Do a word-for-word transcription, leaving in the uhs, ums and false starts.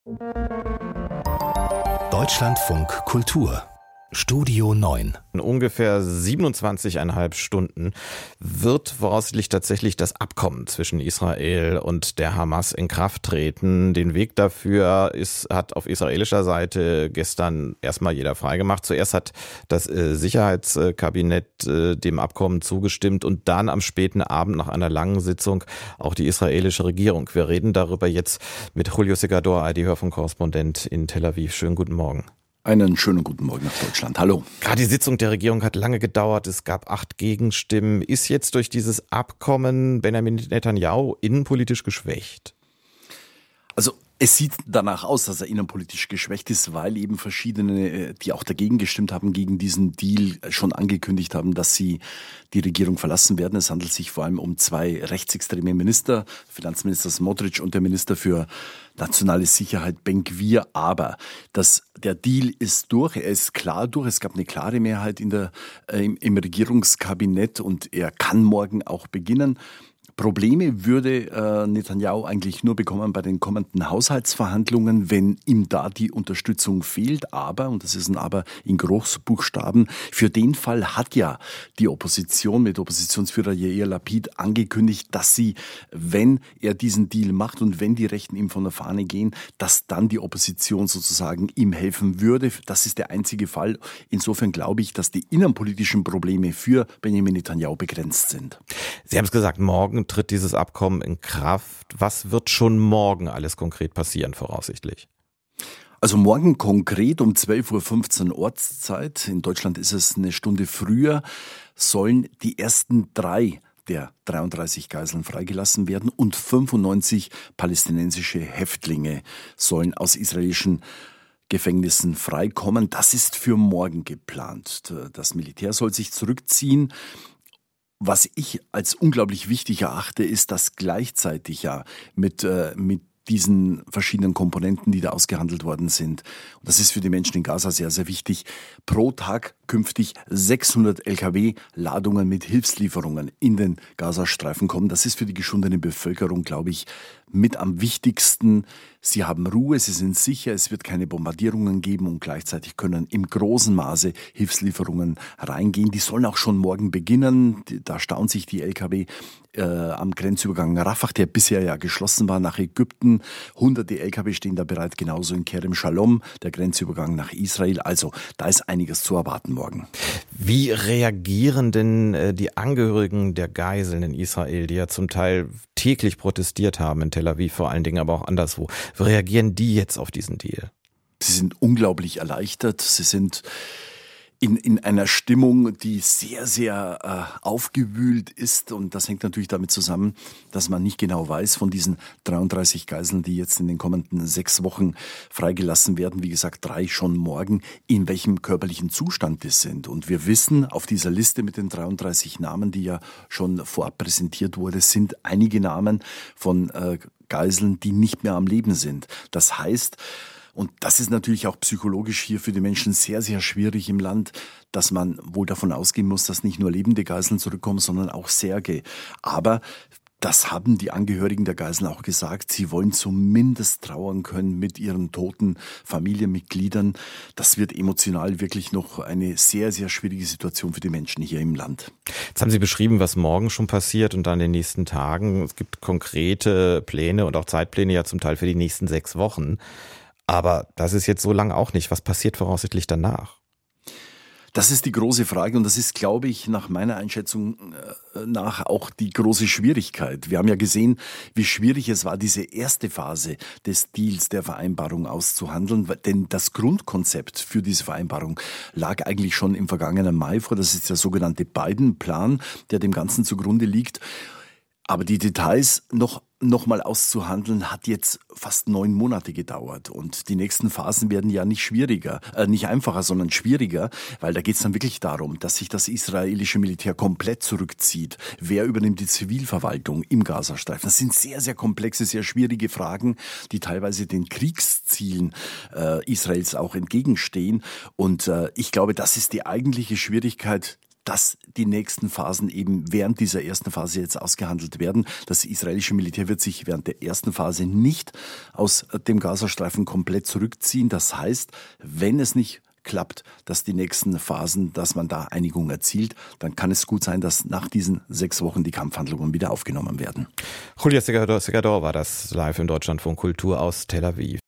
Deutschlandfunk Kultur Studio neun. In ungefähr siebenundzwanzig Komma fünf Stunden wird voraussichtlich tatsächlich das Abkommen zwischen Israel und der Hamas in Kraft treten. Den Weg dafür ist, hat auf israelischer Seite gestern erstmal jeder freigemacht. Zuerst hat das äh, Sicherheitskabinett äh, dem Abkommen zugestimmt und dann am späten Abend nach einer langen Sitzung auch die israelische Regierung. Wir reden darüber jetzt mit Julio Segador, I D-Hörfunk-Korrespondent in Tel Aviv. Schönen guten Morgen. Einen schönen guten Morgen nach Deutschland. Hallo. Gerade die Sitzung der Regierung hat lange gedauert. Es gab acht Gegenstimmen. Ist jetzt durch dieses Abkommen Benjamin Netanyahu innenpolitisch geschwächt? Also es sieht danach aus, dass er innenpolitisch geschwächt ist, weil eben verschiedene, die auch dagegen gestimmt haben, gegen diesen Deal schon angekündigt haben, dass sie die Regierung verlassen werden. Es handelt sich vor allem um zwei rechtsextreme Minister, Finanzminister Smotrich und der Minister für nationale Sicherheit Ben-Gvir. Aber das, der Deal ist durch, er ist klar durch. Es gab eine klare Mehrheit in der, äh, im, im Regierungskabinett und er kann morgen auch beginnen. Probleme würde äh, Netanyahu eigentlich nur bekommen bei den kommenden Haushaltsverhandlungen, wenn ihm da die Unterstützung fehlt. Aber, und das ist ein Aber in Großbuchstaben, für den Fall hat ja die Opposition mit Oppositionsführer Yair Lapid angekündigt, dass sie, wenn er diesen Deal macht und wenn die Rechten ihm von der Fahne gehen, dass dann die Opposition sozusagen ihm helfen würde. Das ist der einzige Fall. Insofern glaube ich, dass die innenpolitischen Probleme für Benjamin Netanyahu begrenzt sind. Sie haben es gesagt, morgen tritt dieses Abkommen in Kraft. Was wird schon morgen alles konkret passieren, voraussichtlich? Also morgen konkret um zwölf Uhr fünfzehn Ortszeit, in Deutschland ist es eine Stunde früher, sollen die ersten drei der dreiunddreißig Geiseln freigelassen werden und fünfundneunzig palästinensische Häftlinge sollen aus israelischen Gefängnissen freikommen. Das ist für morgen geplant. Das Militär soll sich zurückziehen. Was ich als unglaublich wichtig erachte, ist, dass gleichzeitig ja mit, äh, mit diesen verschiedenen Komponenten, die da ausgehandelt worden sind, und das ist für die Menschen in Gaza sehr, sehr wichtig, pro Tag künftig sechshundert L K W-Ladungen mit Hilfslieferungen in den Gazastreifen kommen. Das ist für die geschundene Bevölkerung, glaube ich, mit am wichtigsten. Sie haben Ruhe, sie sind sicher, es wird keine Bombardierungen geben und gleichzeitig können im großen Maße Hilfslieferungen reingehen. Die sollen auch schon morgen beginnen. Da stauen sich die L K W äh, am Grenzübergang Rafah, der bisher ja geschlossen war, nach Ägypten. Hunderte L K W stehen da bereit, genauso in Kerem Shalom, der Grenzübergang nach Israel. Also da ist einiges zu erwarten morgen. Wie reagieren denn äh, die Angehörigen der Geiseln in Israel, die ja zum Teil täglich protestiert haben, in Tel Aviv vor allen Dingen, aber auch anderswo? Wie reagieren die jetzt auf diesen Deal? Sie sind unglaublich erleichtert. Sie sind in, in einer Stimmung, die sehr, sehr äh, aufgewühlt ist. Und das hängt natürlich damit zusammen, dass man nicht genau weiß von diesen dreiunddreißig Geiseln, die jetzt in den kommenden sechs Wochen freigelassen werden. Wie gesagt, drei schon morgen, in welchem körperlichen Zustand die sind. Und wir wissen, auf dieser Liste mit den dreiunddreißig Namen, die ja schon vorab präsentiert wurde, sind einige Namen von äh, Geiseln, die nicht mehr am Leben sind. Das heißt, und das ist natürlich auch psychologisch hier für die Menschen sehr, sehr schwierig im Land, dass man wohl davon ausgehen muss, dass nicht nur lebende Geiseln zurückkommen, sondern auch Särge. Aber das haben die Angehörigen der Geiseln auch gesagt. Sie wollen zumindest trauern können mit ihren toten Familienmitgliedern. Das wird emotional wirklich noch eine sehr, sehr schwierige Situation für die Menschen hier im Land. Jetzt haben Sie beschrieben, was morgen schon passiert und dann in den nächsten Tagen. Es gibt konkrete Pläne und auch Zeitpläne ja zum Teil für die nächsten sechs Wochen. Aber das ist jetzt so lange auch nicht. Was passiert voraussichtlich danach? Das ist die große Frage und das ist, glaube ich, nach meiner Einschätzung nach auch die große Schwierigkeit. Wir haben ja gesehen, wie schwierig es war, diese erste Phase des Deals, der Vereinbarung auszuhandeln, denn das Grundkonzept für diese Vereinbarung lag eigentlich schon im vergangenen Mai vor. Das ist der sogenannte Biden-Plan, der dem Ganzen zugrunde liegt. Aber die Details noch noch mal auszuhandeln, hat jetzt fast neun Monate gedauert. Und die nächsten Phasen werden ja nicht schwieriger, äh, nicht einfacher, sondern schwieriger, weil da geht es dann wirklich darum, dass sich das israelische Militär komplett zurückzieht. Wer übernimmt die Zivilverwaltung im Gazastreifen? Das sind sehr, sehr komplexe, sehr schwierige Fragen, die teilweise den Kriegszielen äh, Israels auch entgegenstehen. Und äh, ich glaube, das ist die eigentliche Schwierigkeit, dass die nächsten Phasen eben während dieser ersten Phase jetzt ausgehandelt werden. Das israelische Militär wird sich während der ersten Phase nicht aus dem Gazastreifen komplett zurückziehen. Das heißt, wenn es nicht klappt, dass die nächsten Phasen, dass man da Einigung erzielt, dann kann es gut sein, dass nach diesen sechs Wochen die Kampfhandlungen wieder aufgenommen werden. Julia Segador war das live im Deutschlandfunk Kultur aus Tel Aviv.